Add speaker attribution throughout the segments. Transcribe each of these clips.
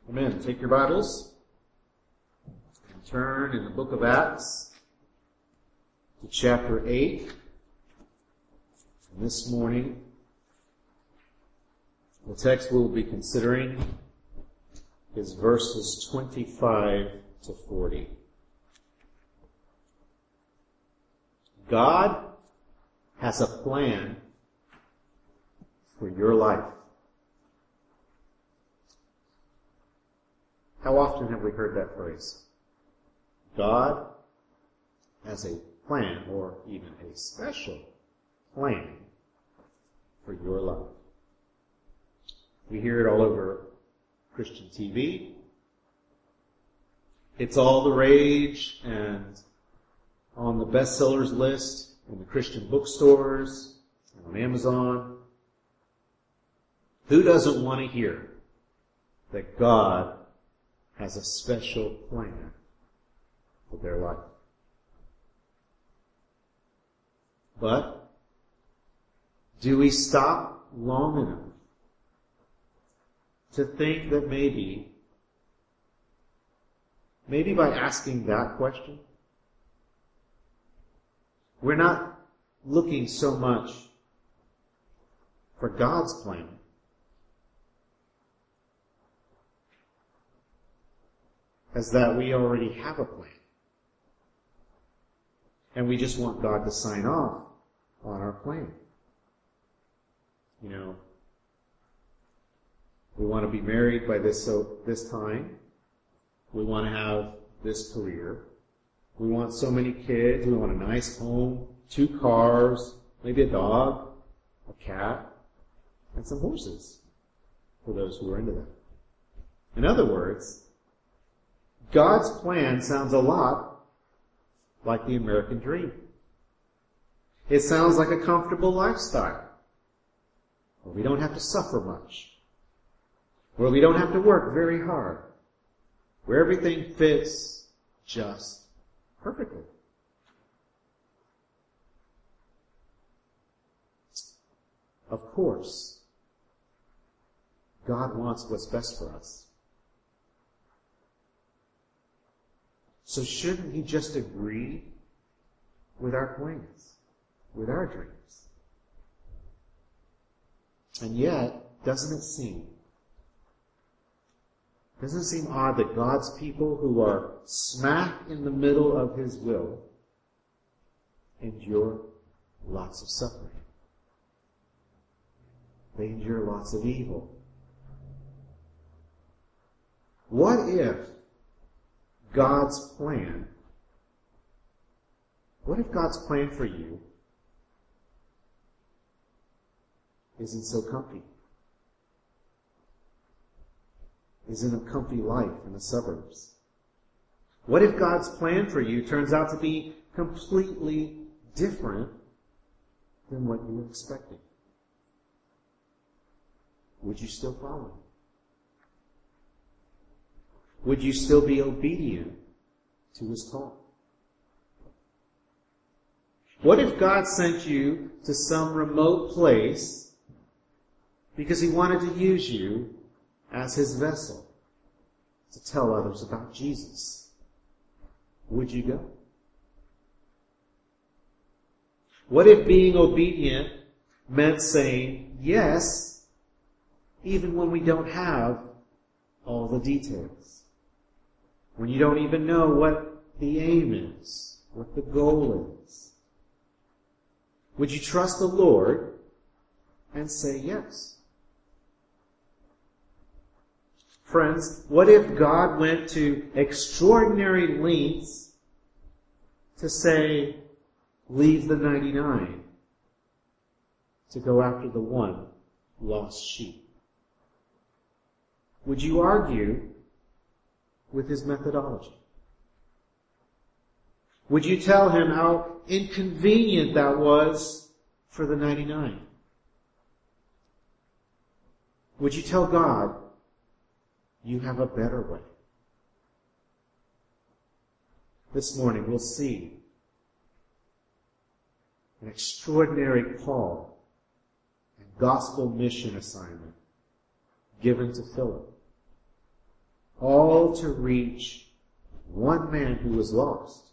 Speaker 1: Amen. Take your Bibles and turn in the book of Acts to chapter 8. And this morning, the text we'll be considering is verses 25 to 40. God has a plan for your life. How often have we heard that phrase? God has a plan, or even a special plan for your life. We hear it all over Christian TV. It's all the rage and on the bestsellers list in the Christian bookstores and on Amazon. Who doesn't want to hear that God has a special plan for their life? But do we stop long enough to think that maybe by asking that question, we're not looking so much for God's plan as that we already have a plan. And we just want God to sign off on our plan. You know, we want to be married by this time. We want to have this career. We want so many kids. We want a nice home, 2 cars, maybe a dog, a cat, and some horses for those who are into that. In other words, God's plan sounds a lot like the American dream. It sounds like a comfortable lifestyle, where we don't have to suffer much, where we don't have to work very hard, where everything fits just perfectly. Of course, God wants what's best for us. So shouldn't He just agree with our plans, with our dreams? And yet, doesn't it seem odd that God's people who are smack in the middle of His will endure lots of suffering? They endure lots of evil. What if God's plan for you isn't so comfy? Isn't a comfy life in the suburbs? What if God's plan for you turns out to be completely different than what you were expecting? Would you still follow Him? Would you still be obedient to His call? What if God sent you to some remote place because He wanted to use you as His vessel to tell others about Jesus? Would you go? What if being obedient meant saying yes even when we don't have all the details? When you don't even know what the aim is, what the goal is? Would you trust the Lord and say yes? Friends, what if God went to extraordinary lengths to say, leave the 99 to go after the one lost sheep? Would you argue with His methodology? Would you tell Him how inconvenient that was for the 99? Would you tell God, you have a better way? This morning we'll see an extraordinary call and gospel mission assignment given to Philip. all to reach one man who was lost,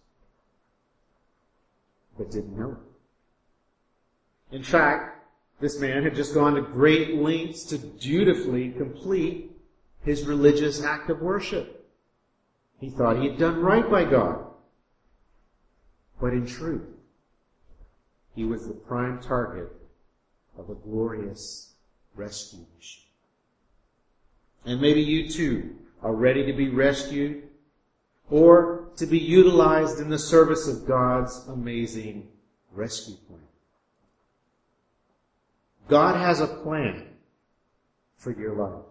Speaker 1: but didn't know it. In fact, this man had just gone to great lengths to dutifully complete his religious act of worship. He thought he had done right by God. But in truth, he was the prime target of a glorious rescue mission. And maybe you too are ready to be rescued or to be utilized in the service of God's amazing rescue plan. God has a plan for your life.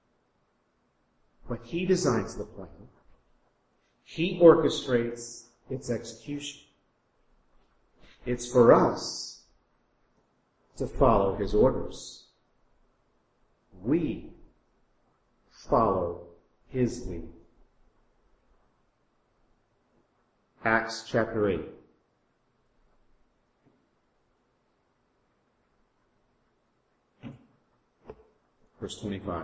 Speaker 1: But He designs the plan. He orchestrates its execution. It's for us to follow His orders. We follow His lead. Acts chapter 8. Verse 25.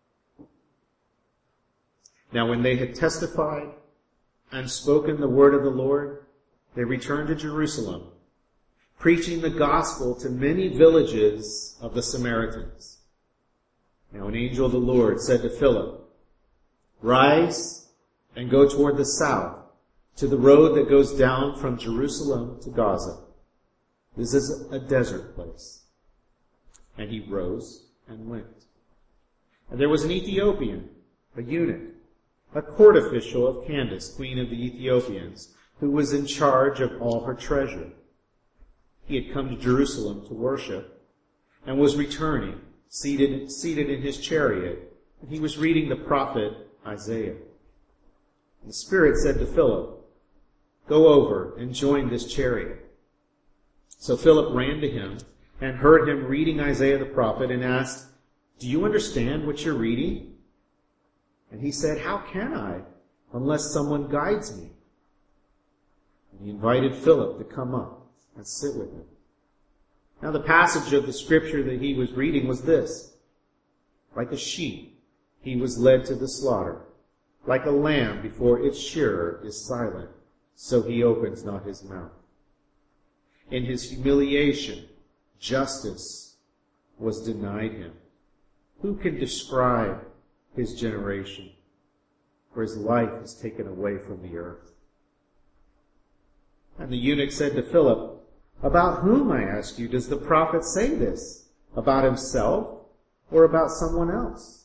Speaker 1: Now when they had testified and spoken the word of the Lord, they returned to Jerusalem, preaching the gospel to many villages of the Samaritans. Now an angel of the Lord said to Philip, "Rise and go toward the south, to the road that goes down from Jerusalem to Gaza. This is a desert place." And he rose and went. And there was an Ethiopian, a eunuch, a court official of Candace, queen of the Ethiopians, who was in charge of all her treasure. He had come to Jerusalem to worship and was returning, seated in his chariot, and he was reading the prophet Isaiah. The Spirit said to Philip, "Go over and join this chariot." So Philip ran to him and heard him reading Isaiah the prophet and asked, "Do you understand what you're reading?" And he said, "How can I, unless someone guides me?" And he invited Philip to come up and sit with him. Now the passage of the scripture that he was reading was this: "Like a sheep, he was led to the slaughter. Like a lamb before its shearer is silent, so he opens not his mouth. In his humiliation, justice was denied him. Who can describe his generation? For his life is taken away from the earth." And the eunuch said to Philip, "About whom, I ask you, does the prophet say this? About himself or about someone else?"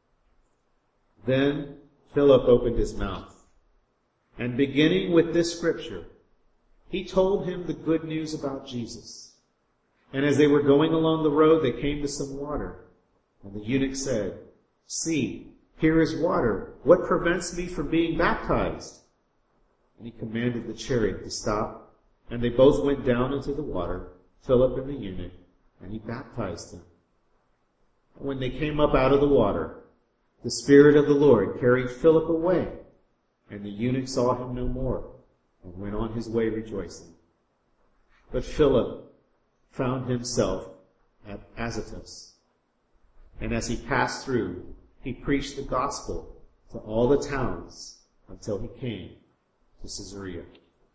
Speaker 1: Then Philip opened his mouth, and beginning with this scripture, he told him the good news about Jesus. And as they were going along the road, they came to some water. And the eunuch said, "See, here is water. What prevents me from being baptized?" And he commanded the chariot to stop, and they both went down into the water, Philip and the eunuch, and he baptized him. And when they came up out of the water, the Spirit of the Lord carried Philip away, and the eunuch saw him no more, and went on his way rejoicing. But Philip found himself at Azotus, and as he passed through, he preached the gospel to all the towns until he came to Caesarea.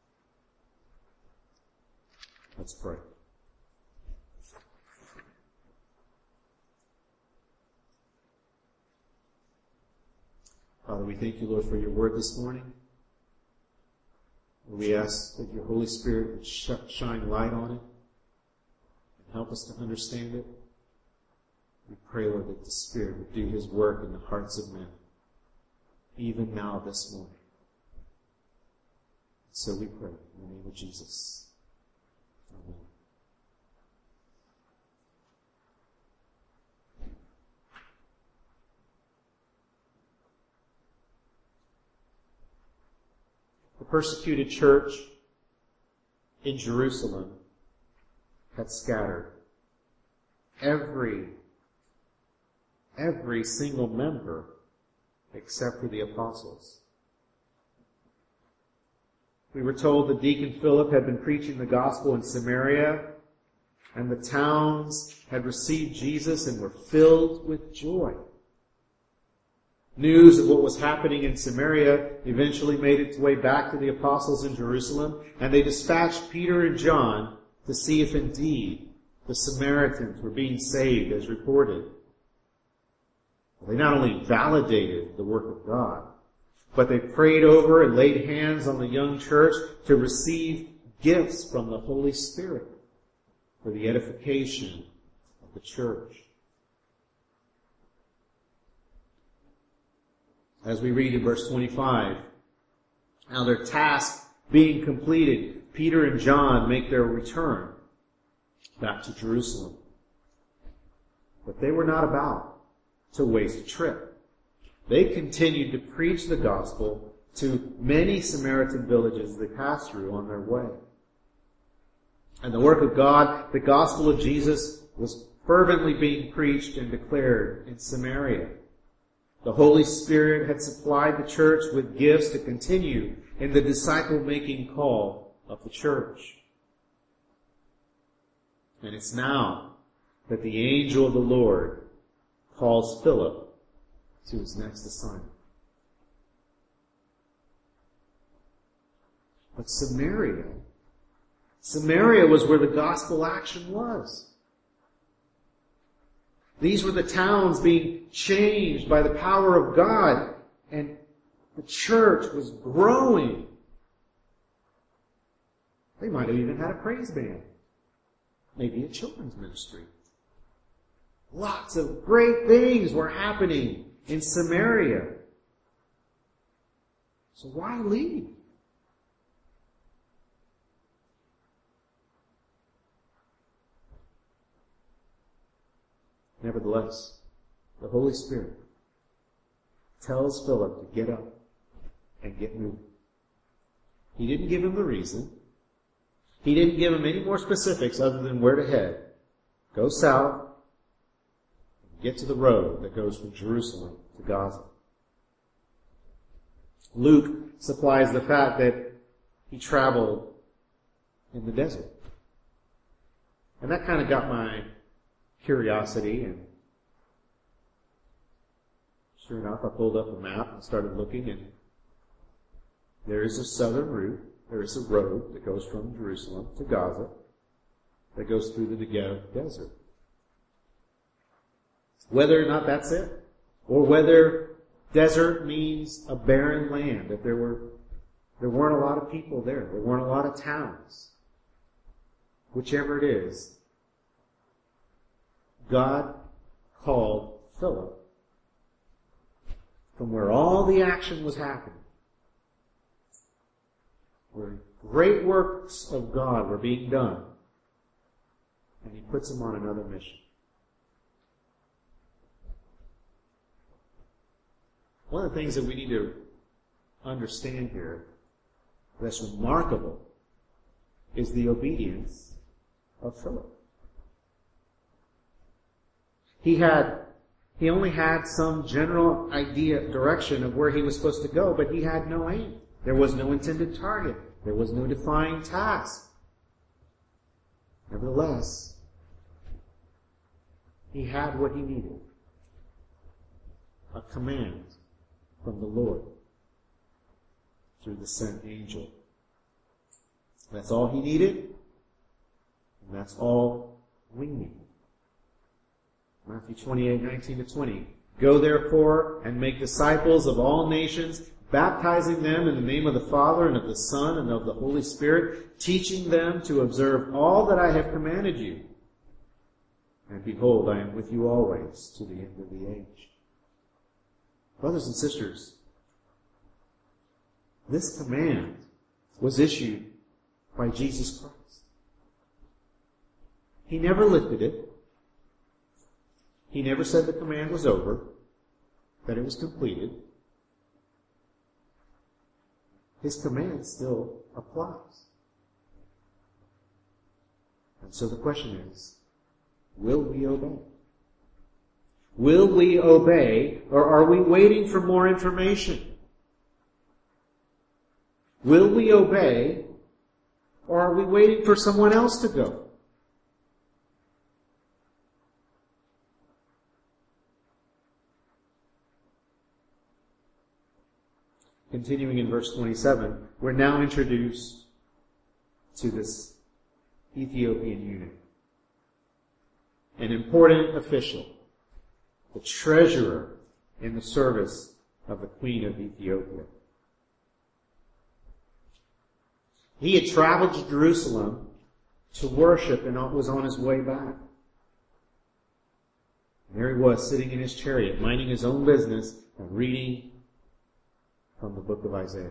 Speaker 1: Let's pray. Father, we thank you, Lord, for your word this morning. We ask that your Holy Spirit would shine light on it and help us to understand it. We pray, Lord, that the Spirit would do his work in the hearts of men, even now this morning. So we pray in the name of Jesus. Amen. The persecuted church in Jerusalem had scattered. Every single member except for the apostles. We were told that Deacon Philip had been preaching the gospel in Samaria, and the towns had received Jesus and were filled with joy. News of what was happening in Samaria eventually made its way back to the apostles in Jerusalem, and they dispatched Peter and John to see if indeed the Samaritans were being saved as reported. They not only validated the work of God, but they prayed over and laid hands on the young church to receive gifts from the Holy Spirit for the edification of the church. As we read in verse 25, now their task being completed, Peter and John make their return back to Jerusalem. But they were not about to waste a trip. They continued to preach the gospel to many Samaritan villages they passed through on their way. And the work of God, the gospel of Jesus, was fervently being preached and declared in Samaria. The Holy Spirit had supplied the church with gifts to continue in the disciple-making call of the church. And it's now that the angel of the Lord calls Philip to his next assignment. But Samaria was where the gospel action was. These were the towns being changed by the power of God, and the church was growing. They might have even had a praise band, maybe a children's ministry. Lots of great things were happening in Samaria. So why leave? Nevertheless, the Holy Spirit tells Philip to get up and get moving. He didn't give him the reason. He didn't give him any more specifics other than where to head. Go south, and get to the road that goes from Jerusalem to Gaza. Luke supplies the fact that he traveled in the desert. And that kind of got my curiosity, and sure enough, I pulled up a map and started looking, and there is a southern route. There is a road that goes from Jerusalem to Gaza that goes through the Negev desert. Whether or not that's it, or whether desert means a barren land, that there weren't a lot of people there weren't a lot of towns. Whichever it is, God called Philip from where all the action was happening, where great works of God were being done, and he puts him on another mission. One of the things that we need to understand here that's remarkable is the obedience of Philip. He only had some general idea, direction of where he was supposed to go, but he had no aim. There was no intended target. There was no defined task. Nevertheless, he had what he needed. A command from the Lord through the sent angel. That's all he needed, and that's all we need. Matthew 28:19-20. Go therefore and make disciples of all nations, baptizing them in the name of the Father and of the Son and of the Holy Spirit, teaching them to observe all that I have commanded you. And behold, I am with you always to the end of the age. Brothers and sisters, this command was issued by Jesus Christ. He never lifted it. He never said the command was over, that it was completed. His command still applies. And so the question is, will we obey? Will we obey, or are we waiting for more information? Will we obey, or are we waiting for someone else to go? continuing in verse 27, we're now introduced to this Ethiopian eunuch, an important official, the treasurer in the service of the Queen of Ethiopia. He had traveled to Jerusalem to worship and was on his way back. And there he was, sitting in his chariot, minding his own business and reading from the book of Isaiah.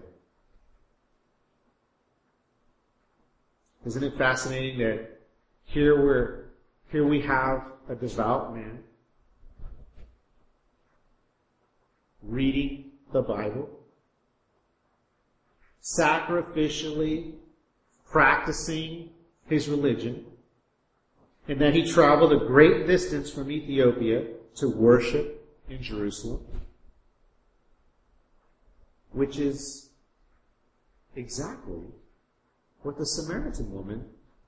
Speaker 1: Isn't it fascinating that here we have a devout man reading the Bible, sacrificially practicing his religion, and that he traveled a great distance from Ethiopia to worship in Jerusalem, which is exactly what the Samaritan woman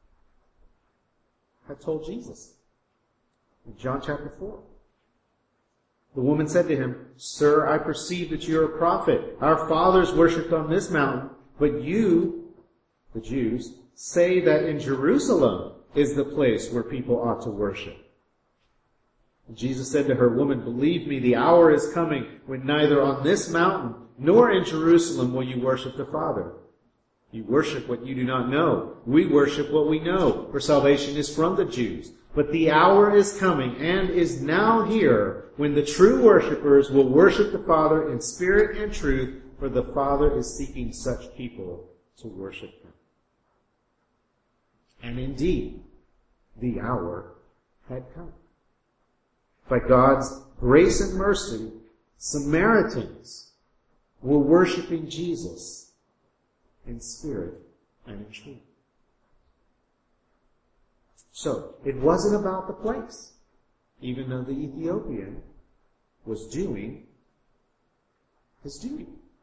Speaker 1: had told Jesus in John chapter 4. The woman said to him, "Sir, I perceive that you are a prophet. Our fathers worshipped on this mountain, but you, the Jews, say that in Jerusalem is the place where people ought to worship." And Jesus said to her, "Woman, believe me, the hour is coming when neither on this mountain nor in Jerusalem will you worship the Father. You worship what you do not know. We worship what we know, for salvation is from the Jews. But the hour is coming and is now here when the true worshipers will worship the Father in spirit and truth, for the Father is seeking such people to worship Him." And indeed, the hour had come. By God's grace and mercy, Samaritans were worshiping Jesus in spirit and in truth. So, it wasn't about the place, even though the Ethiopian was doing his duty.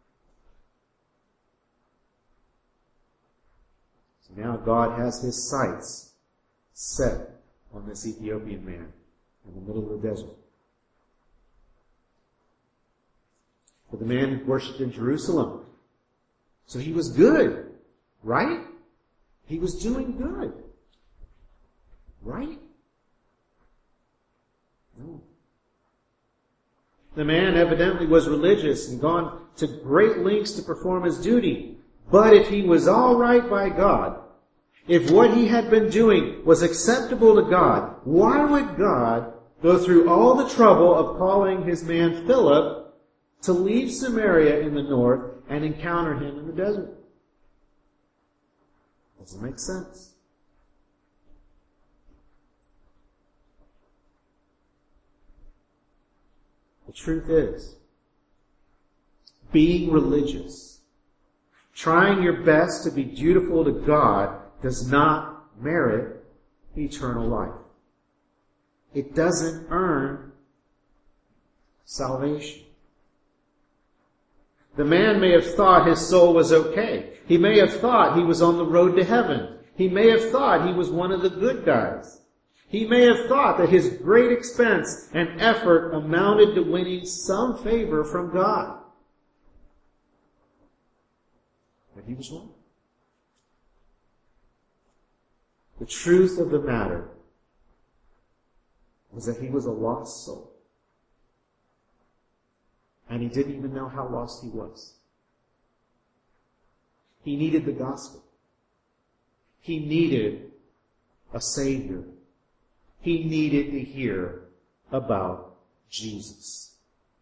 Speaker 1: So now God has His sights set on this Ethiopian man in the middle of the desert. But the man had worshipped in Jerusalem, so he was good, right? He was doing good, right? No. The man evidently was religious and gone to great lengths to perform his duty. But if he was all right by God, if what he had been doing was acceptable to God, why would God go through all the trouble of calling His man Philip to leave Samaria in the north and encounter Him in the desert? Doesn't make sense. The truth is, being religious, trying your best to be dutiful to God, does not merit eternal life. It doesn't earn salvation. The man may have thought his soul was okay. He may have thought he was on the road to heaven. He may have thought he was one of the good guys. He may have thought that his great expense and effort amounted to winning some favor from God. But he was wrong. The truth of the matter was that he was a lost soul. And he didn't even know how lost he was. He needed the gospel. He needed a Savior. He needed to hear about Jesus.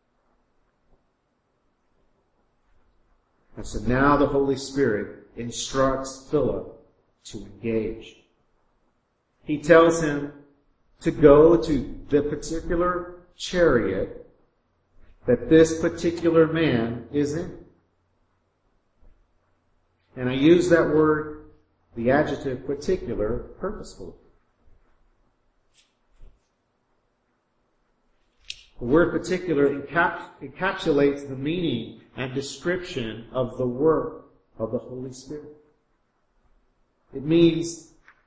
Speaker 1: And so now the Holy Spirit instructs Philip to engage. He tells him to go to the particular chariot that this particular man is in. And I use that word, the adjective particular, purposefully. The word particular encapsulates the meaning and description of the work of the Holy Spirit. It means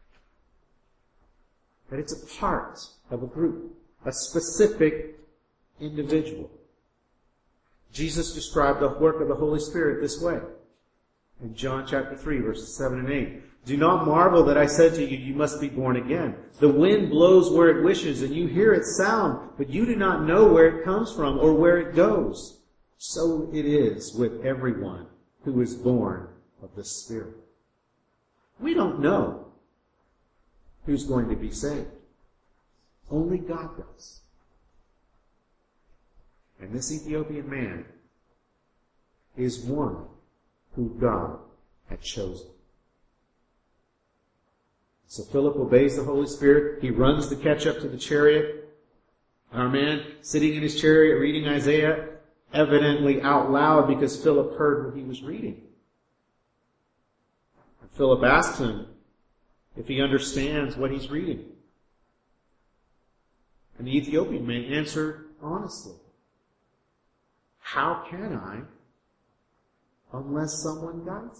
Speaker 1: that it's a part of a group, a specific individual. Jesus described the work of the Holy Spirit this way. In John chapter 3, verses 7 and 8. Do not marvel that I said to you, you must be born again. The wind blows where it wishes, and you hear its sound, but you do not know where it comes from or where it goes. So it is with everyone who is born of the Spirit. We don't know who's going to be saved. Only God does. And this Ethiopian man is one who God had chosen. So Philip obeys the Holy Spirit. He runs to catch up to the chariot. Our man sitting in his chariot reading Isaiah, evidently out loud because Philip heard what he was reading. And Philip asks him if he understands what he's reading. And the Ethiopian man answered honestly, how can I unless someone guides me?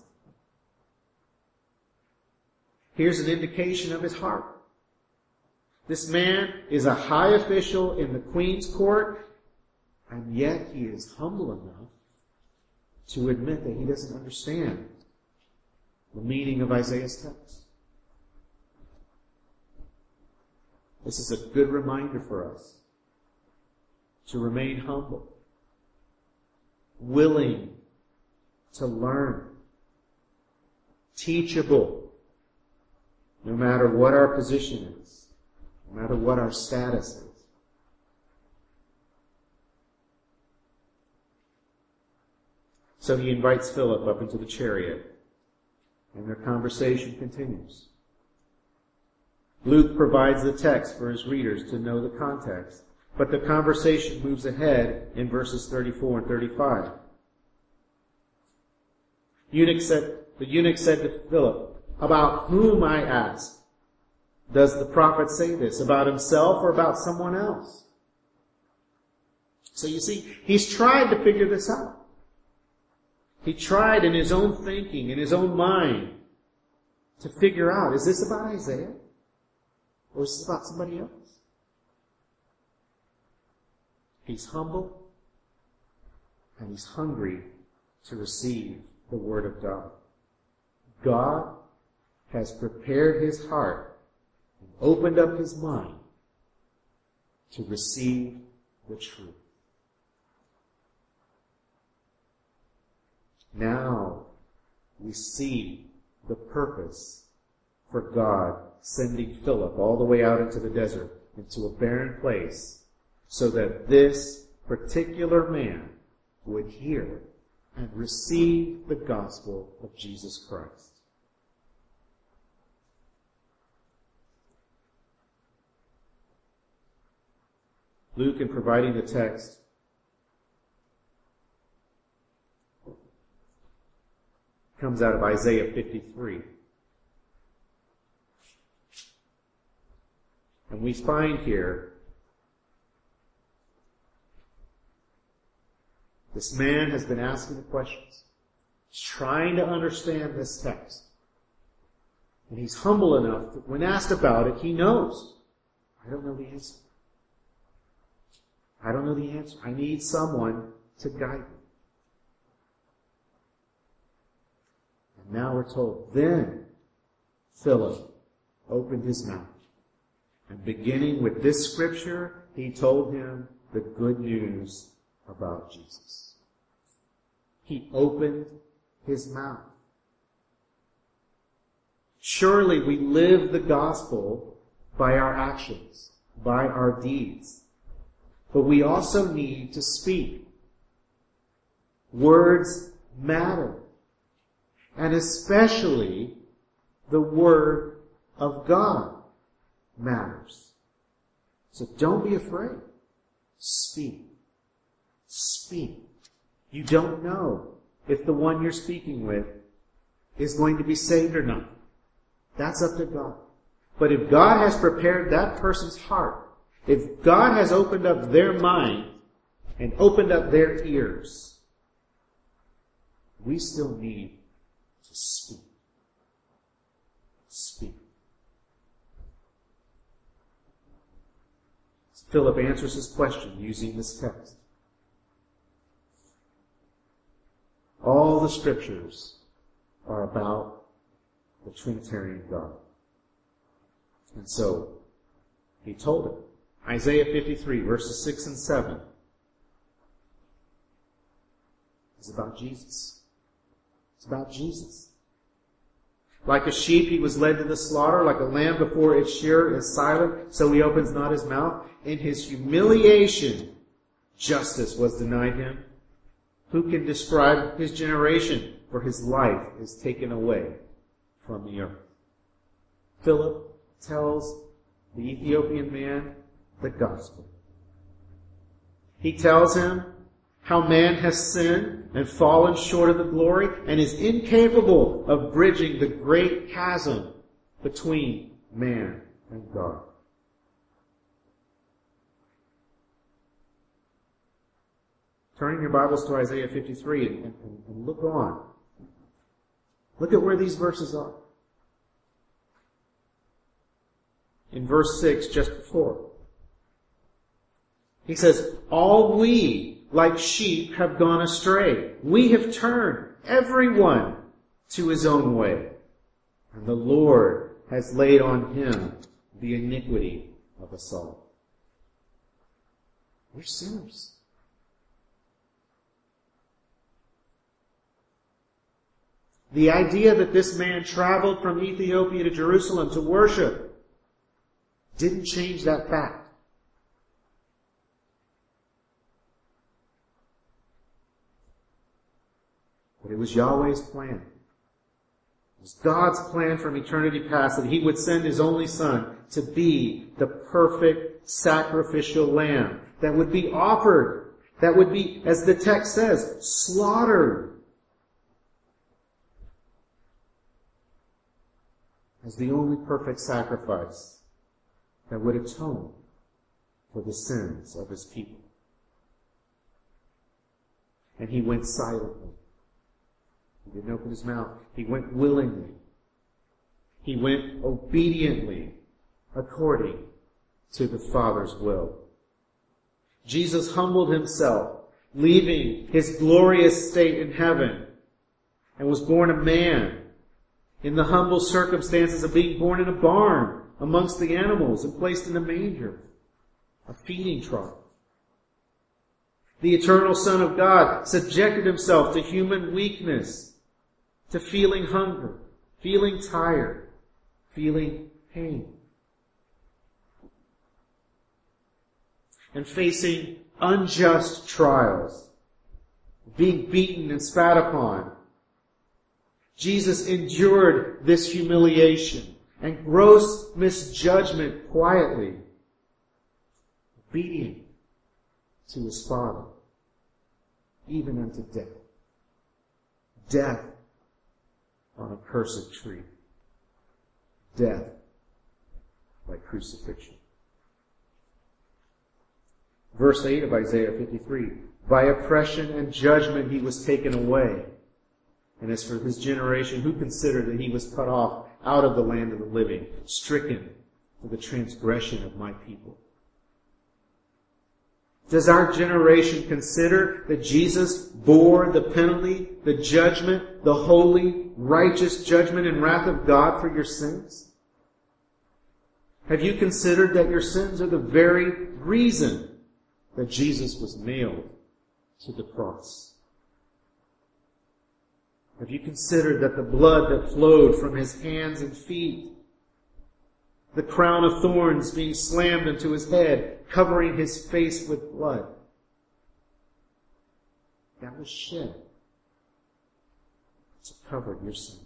Speaker 1: Here's an indication of his heart. This man is a high official in the queen's court, and yet he is humble enough to admit that he doesn't understand the meaning of Isaiah's text. This is a good reminder for us to remain humble, willing to learn, teachable, no matter what our position is, no matter what our status is. So he invites Philip up into the chariot, and their conversation continues. Luke provides the text for his readers to know the context, but the conversation moves ahead in verses 34 and 35. The eunuch said to Philip, about whom, I ask, does the prophet say this? About himself or about someone else? So you see, he's tried to figure this out. He tried in his own thinking, in his own mind, to figure out, is this about Isaiah? Or is this about somebody else? He's humble, and he's hungry to receive the Word of God. God has prepared his heart and opened up his mind to receive the truth. Now we see the purpose for God sending Philip all the way out into the desert, into a barren place, so that this particular man would hear and receive the gospel of Jesus Christ. Luke, in providing the text, comes out of Isaiah 53. And we find here this man has been asking the questions. He's trying to understand this text. And he's humble enough that when asked about it, he knows. I don't know the answer. I don't know the answer. I need someone to guide me. And now we're told, then Philip opened his mouth. And beginning with this scripture, he told him the good news about Jesus. He opened his mouth. Surely we live the gospel by our actions, by our deeds. But we also need to speak. Words matter. And especially the Word of God matters. So don't be afraid. Speak. Speak. You don't know if the one you're speaking with is going to be saved or not. That's up to God. But if God has prepared that person's heart, if God has opened up their mind and opened up their ears, we still need to speak. Speak. Philip answers his question using this text. the scriptures are about the Trinitarian God. And so, he told him. Isaiah 53, verses 6 and 7 is about Jesus. It's about Jesus. Like a sheep he was led to the slaughter, like a lamb before its shearer is silent, so he opens not his mouth. In his humiliation, justice was denied him. Who can describe his generation? For his life is taken away from the earth. Philip tells the Ethiopian man the gospel. He tells him how man has sinned and fallen short of the glory and is incapable of bridging the great chasm between man and God. Turning your Bibles to Isaiah 53 and look on. Look at where these verses are. In verse 6, just before. He says, all we, like sheep, have gone astray. We have turned everyone to his own way. And the Lord has laid on him the iniquity of us all. We're sinners. The idea that this man traveled from Ethiopia to Jerusalem to worship didn't change that fact. But it was Yahweh's plan. It was God's plan from eternity past that he would send his only son to be the perfect sacrificial lamb that would be offered, that would be, as the text says, slaughtered as the only perfect sacrifice that would atone for the sins of his people. And he went silently. He didn't open his mouth. He went willingly. He went obediently according to the Father's will. Jesus humbled himself, leaving his glorious state in heaven, and was born a man in the humble circumstances of being born in a barn amongst the animals and placed in a manger, a feeding trough. The eternal Son of God subjected himself to human weakness, to feeling hunger, feeling tired, feeling pain, and facing unjust trials, being beaten and spat upon. Jesus endured this humiliation and gross misjudgment quietly, obedient to his Father, even unto death. Death on a cursed tree. Death by crucifixion. Verse 8 of Isaiah 53, by oppression and judgment he was taken away. And as for his generation, who considered that he was cut off out of the land of the living, stricken for the transgression of my people? Does our generation consider that Jesus bore the penalty, the judgment, the holy, righteous judgment and wrath of God for your sins? Have you considered that your sins are the very reason that Jesus was nailed to the cross? Have you considered that the blood that flowed from his hands and feet, the crown of thorns being slammed into his head, covering his face with blood, that was shed to cover your sins?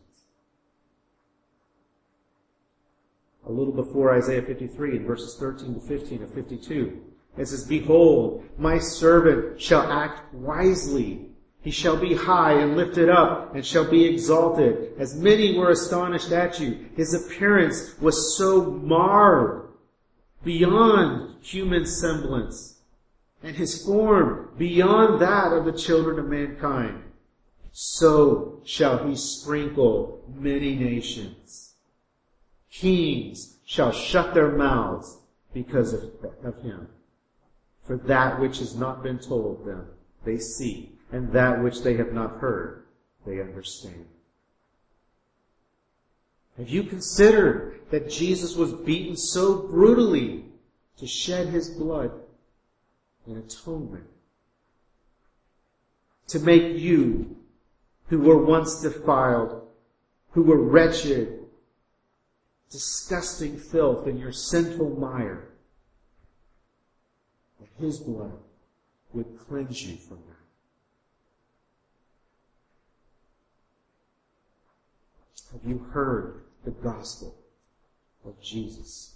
Speaker 1: A little before Isaiah 53, in verses 13 to 15 of 52, it says, behold, my servant shall act wisely. He shall be high and lifted up and shall be exalted. As many were astonished at you. His appearance was so marred beyond human semblance, and his form beyond that of the children of mankind. So shall he sprinkle many nations. Kings shall shut their mouths because of him. For that which has not been told them, they see, and that which they have not heard, they understand. Have you considered that Jesus was beaten so brutally to shed his blood in atonement? To make you, who were once defiled, who were wretched, disgusting filth in your sinful mire, that his blood would cleanse you from that. Have you heard the gospel of Jesus?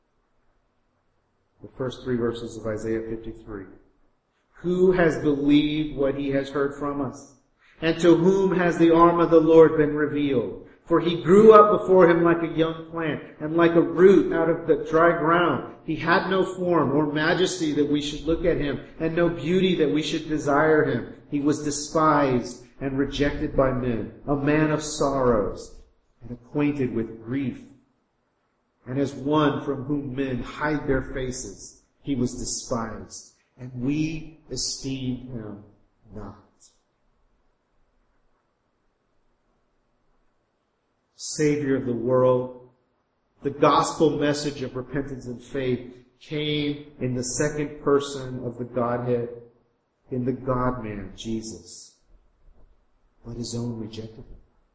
Speaker 1: The first 3 verses of Isaiah 53. Who has believed what he has heard from us? And to whom has the arm of the Lord been revealed? For he grew up before him like a young plant, and like a root out of the dry ground. He had no form or majesty that we should look at him, and no beauty that we should desire him. He was despised and rejected by men, a man of sorrows, and acquainted with grief. And as one from whom men hide their faces, he was despised, and we esteemed him not. Savior of the world, the gospel message of repentance and faith came in the second person of the Godhead, in the God-man, Jesus. But his own rejected him.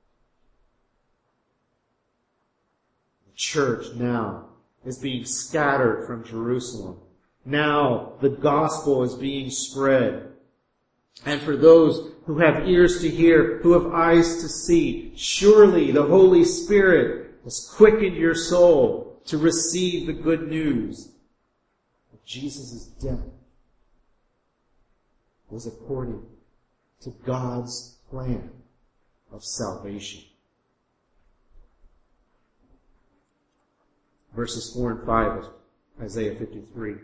Speaker 1: The church now is being scattered from Jerusalem. Now the gospel is being spread. And for those who have ears to hear, who have eyes to see, surely the Holy Spirit has quickened your soul to receive the good news that Jesus' death was according to God's plan of salvation. Verses 4 and 5 of Isaiah 53.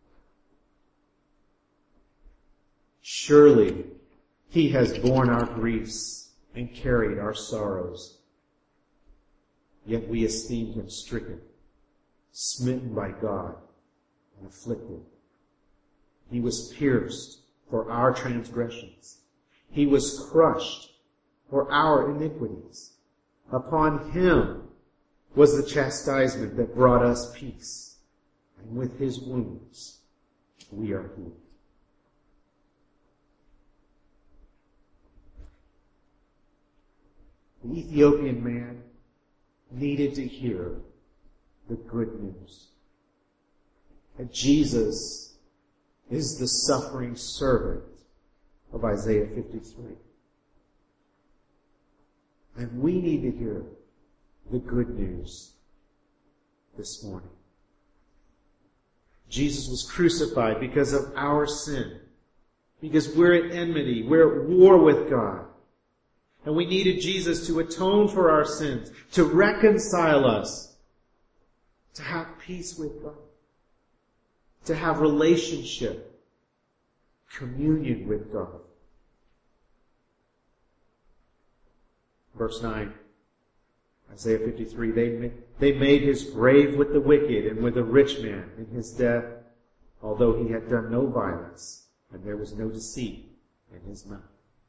Speaker 1: Surely he has borne our griefs and carried our sorrows. Yet we esteemed him stricken, smitten by God, and afflicted. He was pierced for our transgressions. He was crushed for our iniquities. Upon him was the chastisement that brought us peace, and with his wounds we are healed. The Ethiopian man needed to hear the good news that Jesus is the suffering servant of Isaiah 53. And we need to hear the good news this morning. Jesus was crucified because of our sin, because we're at enmity, we're at war with God. And we needed Jesus to atone for our sins, to reconcile us, to have peace with God, to have relationship, communion with God. Verse 9, Isaiah 53, they made his grave with the wicked and with the rich man in his death, although he had done no violence, and there was no deceit in his mouth.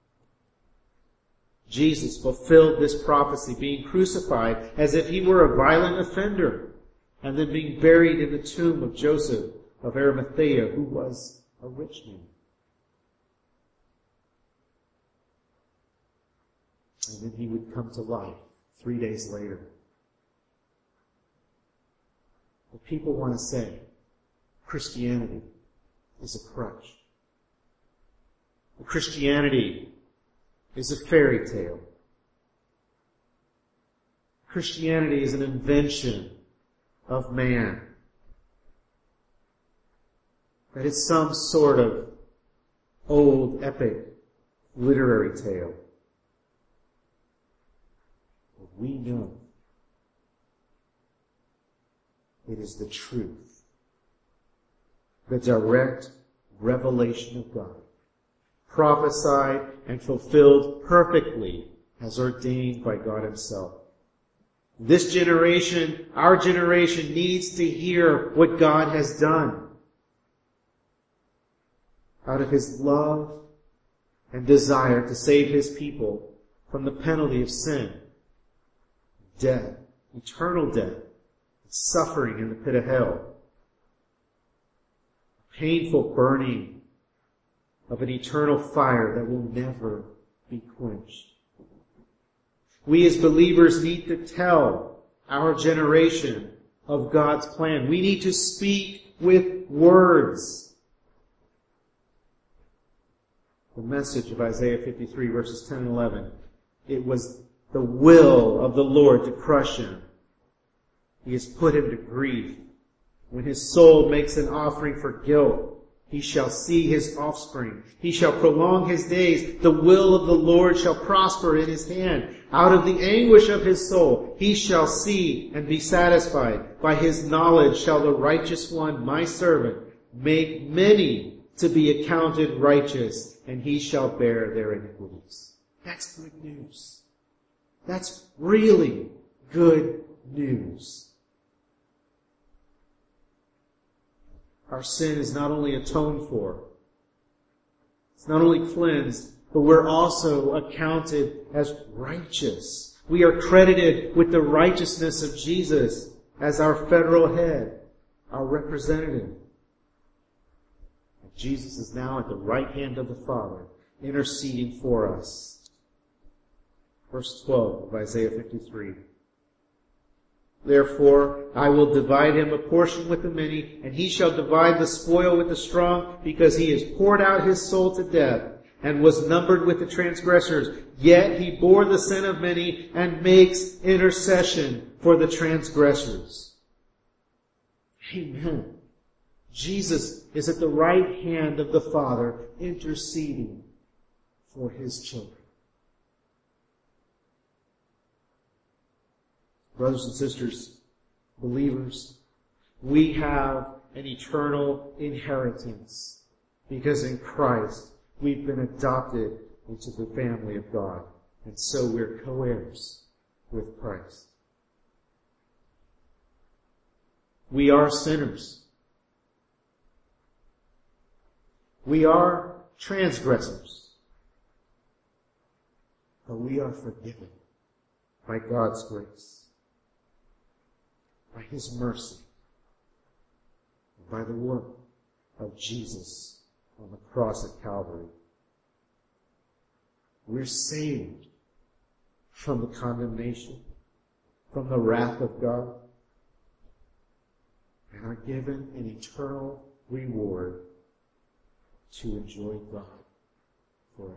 Speaker 1: Jesus fulfilled this prophecy, being crucified as if he were a violent offender, and then being buried in the tomb of Joseph of Arimathea, who was a rich man. And then he would come to life 3 days later. But people want to say Christianity is a crutch. Christianity is a fairy tale. Christianity is an invention of man. That it's some sort of old, epic, literary tale. But we know it is the truth. The direct revelation of God, prophesied and fulfilled perfectly as ordained by God himself. This generation, our generation, needs to hear what God has done. Out of his love and desire to save his people, from the penalty of sin, death, eternal death, suffering in the pit of hell, painful burning of an eternal fire that will never be quenched. We as believers need to tell our generation of God's plan. We need to speak with words. The message of Isaiah 53 verses 10 and 11. It was the will of the Lord to crush him. He has put him to grief. When his soul makes an offering for guilt, he shall see his offspring. He shall prolong his days. The will of the Lord shall prosper in his hand. Out of the anguish of his soul, he shall see and be satisfied. By his knowledge shall the righteous one, my servant, make many to be accounted righteous, and he shall bear their iniquities. That's good news. That's really good news. Our sin is not only atoned for, it's not only cleansed, but we're also accounted as righteous. We are credited with the righteousness of Jesus as our federal head, our representative. And Jesus is now at the right hand of the Father, interceding for us. Verse 12 of Isaiah 53. Therefore, I will divide him a portion with the many, and he shall divide the spoil with the strong, because he has poured out his soul to death, and was numbered with the transgressors. Yet he bore the sin of many, and makes intercession for the transgressors. Amen. Jesus is at the right hand of the Father, interceding for his children. Brothers and sisters, believers, we have an eternal inheritance because in Christ we've been adopted into the family of God, and so we're co-heirs with Christ. We are sinners. We are transgressors, but we are forgiven by God's grace. By his mercy, and by the work of Jesus on the cross at Calvary. We're saved from the condemnation, from the wrath of God, and are given an eternal reward to enjoy God forever.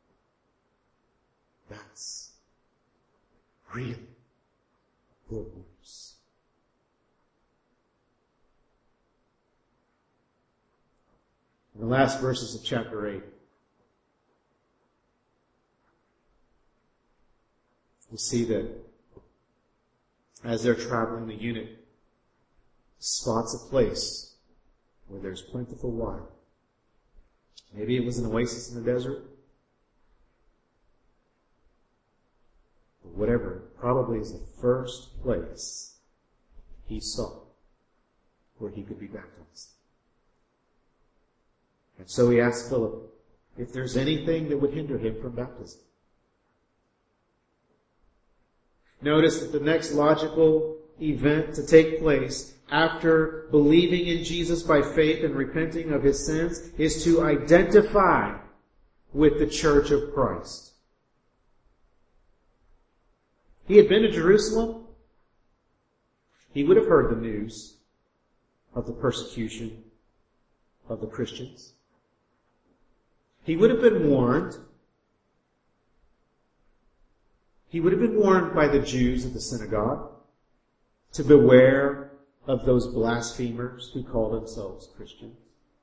Speaker 1: That's really good news. In the last verses of chapter 8, we see that as they're traveling, the eunuch spots a place where there's plentiful water. Maybe it was an oasis in the desert. But whatever, it probably is the first place he saw where he could be baptized. And so he asked Philip if there's anything that would hinder him from baptism. Notice that the next logical event to take place after believing in Jesus by faith and repenting of his sins is to identify with the church of Christ. He had been to Jerusalem. He would have heard the news of the persecution of the Christians. He would have been warned. He would have been warned by the Jews at the synagogue to beware of those blasphemers who call themselves Christians.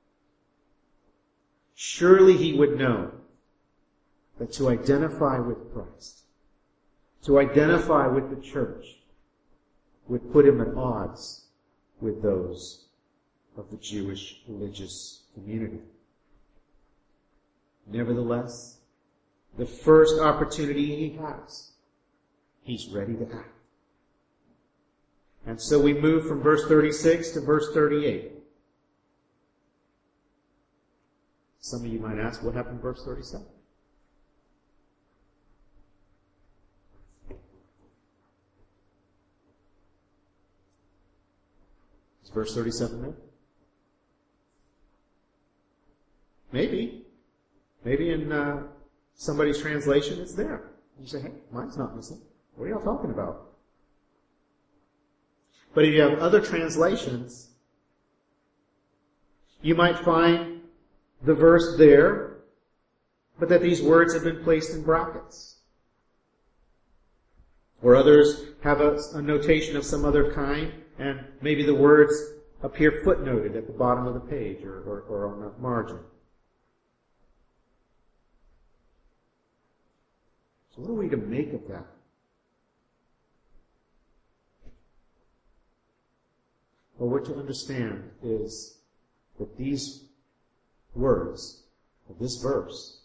Speaker 1: Surely he would know that to identify with Christ, to identify with the church, would put him at odds with those of the Jewish religious community. Nevertheless, the first opportunity he has, he's ready to act. And so we move from verse 36 to verse 38. Some of you might ask, what happened in verse 37? Is verse 37 there? Maybe. Maybe in somebody's translation it's there. You say, hey, mine's not missing. What are y'all talking about? But if you have other translations, you might find the verse there, but that these words have been placed in brackets. Or others have a notation of some other kind, and maybe the words appear footnoted at the bottom of the page or on the margin. So what are we to make of that? Well, what to understand is that these words of this verse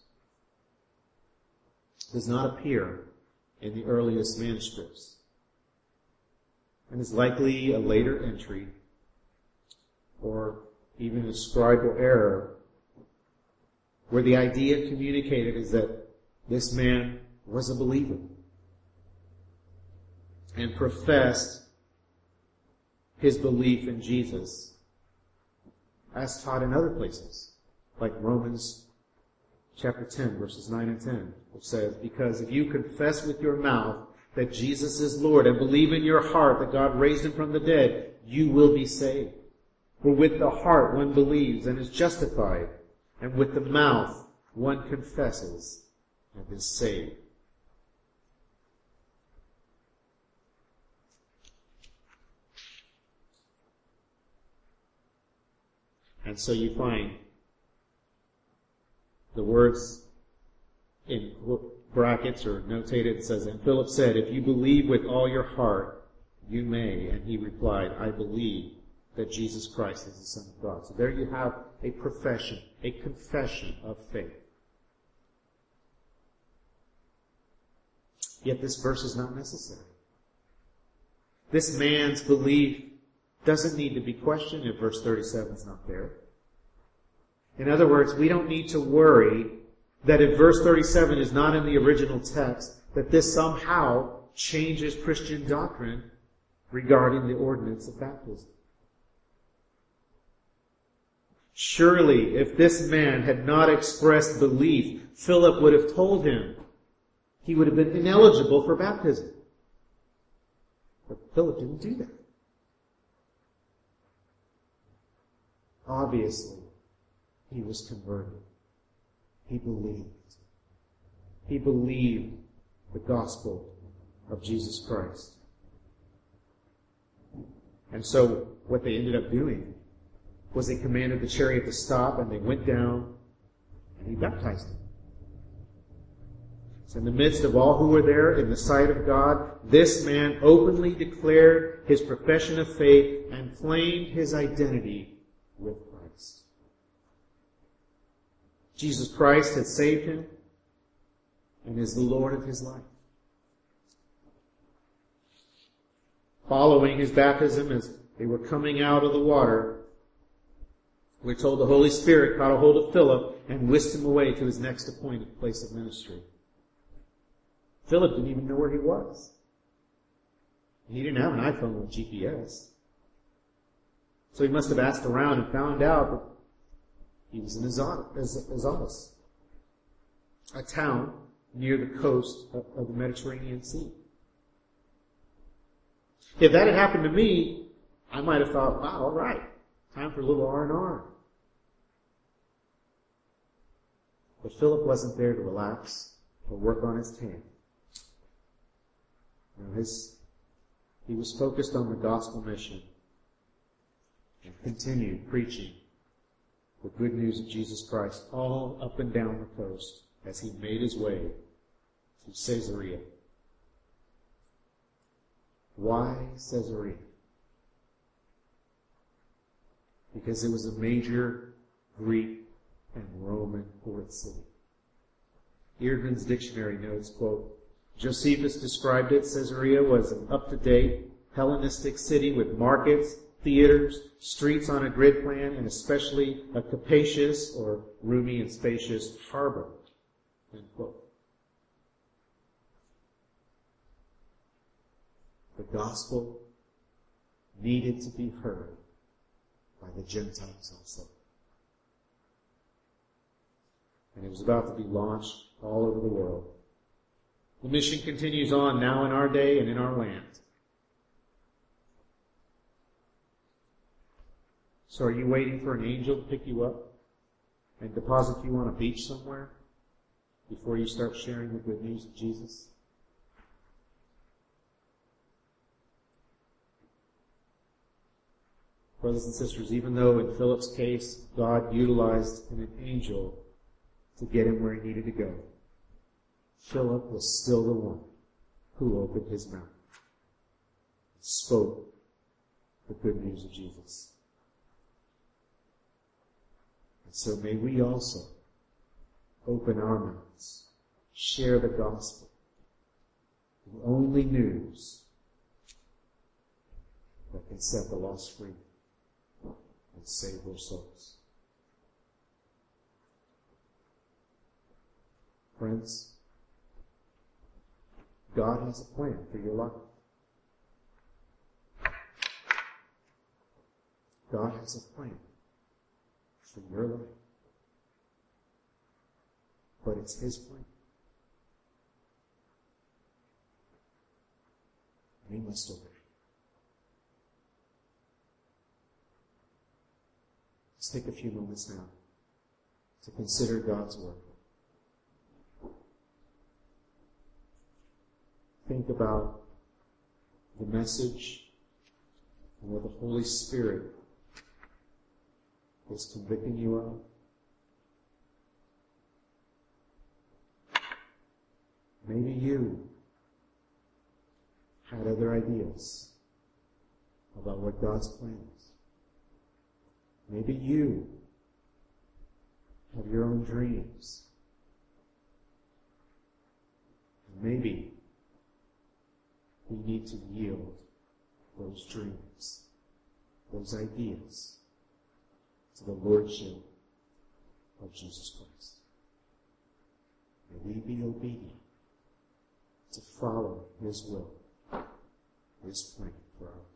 Speaker 1: does not appear in the earliest manuscripts, and is likely a later entry or even a scribal error where the idea communicated is that this man was a believer and professed his belief in Jesus as taught in other places, like Romans chapter 10, verses 9 and 10, which says, because if you confess with your mouth that Jesus is Lord and believe in your heart that God raised him from the dead, you will be saved. For with the heart one believes and is justified, and with the mouth one confesses and is saved. And so you find the words in brackets or notated. It says, and Philip said, if you believe with all your heart, you may. And he replied, I believe that Jesus Christ is the Son of God. So there you have a profession, a confession of faith. Yet this verse is not necessary. This man's belief doesn't need to be questioned if verse 37 is not there. In other words, we don't need to worry that if verse 37 is not in the original text, that this somehow changes Christian doctrine regarding the ordinance of baptism. Surely, if this man had not expressed belief, Philip would have told him he would have been ineligible for baptism. But Philip didn't do that. Obviously, he was converted. He believed. He believed the gospel of Jesus Christ. And so, what they ended up doing was they commanded the chariot to stop, and they went down, and he baptized him. So in the midst of all who were there, in the sight of God, this man openly declared his profession of faith and claimed his identity with Christ. Jesus Christ had saved him and is the Lord of his life. Following his baptism, as they were coming out of the water, we're told the Holy Spirit caught a hold of Philip and whisked him away to his next appointed place of ministry. Philip didn't even know where he was. He didn't have an iPhone with GPS. So he must have asked around and found out that he was in Azotus, a town near the coast of the Mediterranean Sea. If that had happened to me, I might have thought, wow, all right, time for a little R&R. But Philip wasn't there to relax or work on his tan. He was focused on the gospel mission and continued preaching the good news of Jesus Christ all up and down the coast as he made his way to Caesarea. Why Caesarea? Because it was a major Greek and Roman port city. Eerdmans Dictionary notes, quote, Josephus described it, Caesarea was an up-to-date Hellenistic city with markets, theaters, streets on a grid plan, and especially a capacious or roomy and spacious harbor. End quote. The gospel needed to be heard by the Gentiles also. And it was about to be launched all over the world. The mission continues on now in our day and in our land. So are you waiting for an angel to pick you up and deposit you on a beach somewhere before you start sharing the good news of Jesus? Brothers and sisters, even though in Philip's case, God utilized an angel to get him where he needed to go, Philip was still the one who opened his mouth and spoke the good news of Jesus. And so may we also open our mouths, share the gospel, the only news that can set the lost free and save their souls. Friends, God has a plan for your life. God has a plan for your life. But it's His plan. We must obey. Let's take a few moments now to consider God's word. Think about the message and what the Holy Spirit is convicting you of. Maybe you had other ideas about what God's plan is. Maybe you have your own dreams. Maybe we need to yield those dreams, those ideas, to the Lordship of Jesus Christ. May we be obedient to follow His will, His plan for our life.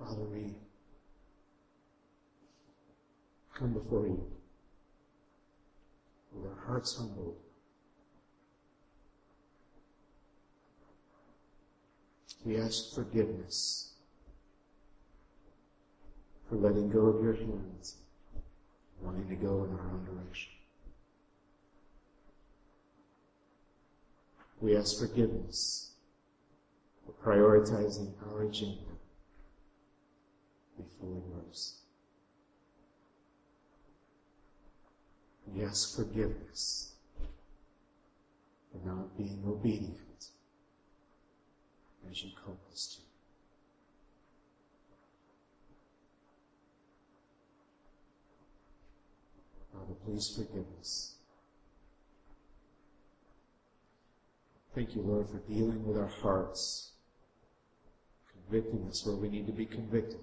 Speaker 1: Father, we come before you with our hearts humbled. We ask forgiveness for letting go of your hands, wanting to go in our own direction. We ask forgiveness for prioritizing our agenda before yours. We ask forgiveness for not being obedient as you call us to. Father, please forgive us. Thank you, Lord, for dealing with our hearts, convicting us where we need to be convicted.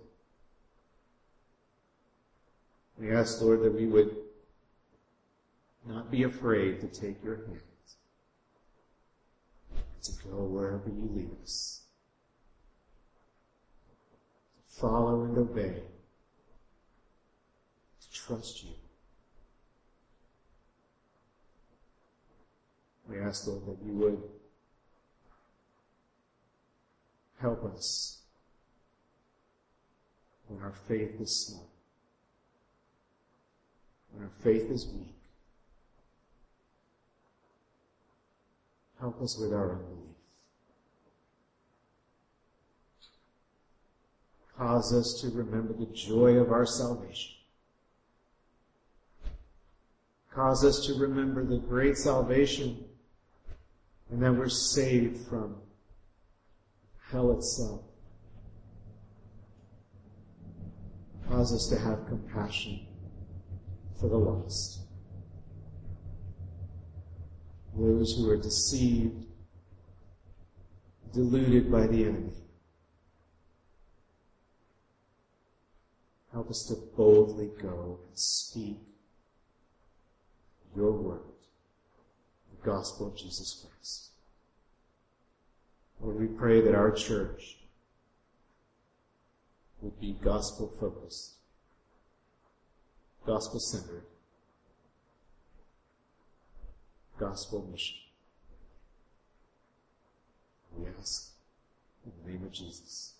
Speaker 1: We ask, Lord, that we would not be afraid to take your hand, to go wherever you lead us, to follow and obey, to trust you. We ask, Lord, that you would help us when our faith is small, when our faith is weak. Help us with our unbelief. Cause us to remember the joy of our salvation. Cause us to remember the great salvation and that we're saved from hell itself. Cause us to have compassion for the lost. Those who are deceived, deluded by the enemy. Help us to boldly go and speak your word, the gospel of Jesus Christ. Lord, we pray that our church would be gospel-focused, gospel-centered, gospel mission. We ask in the name of Jesus.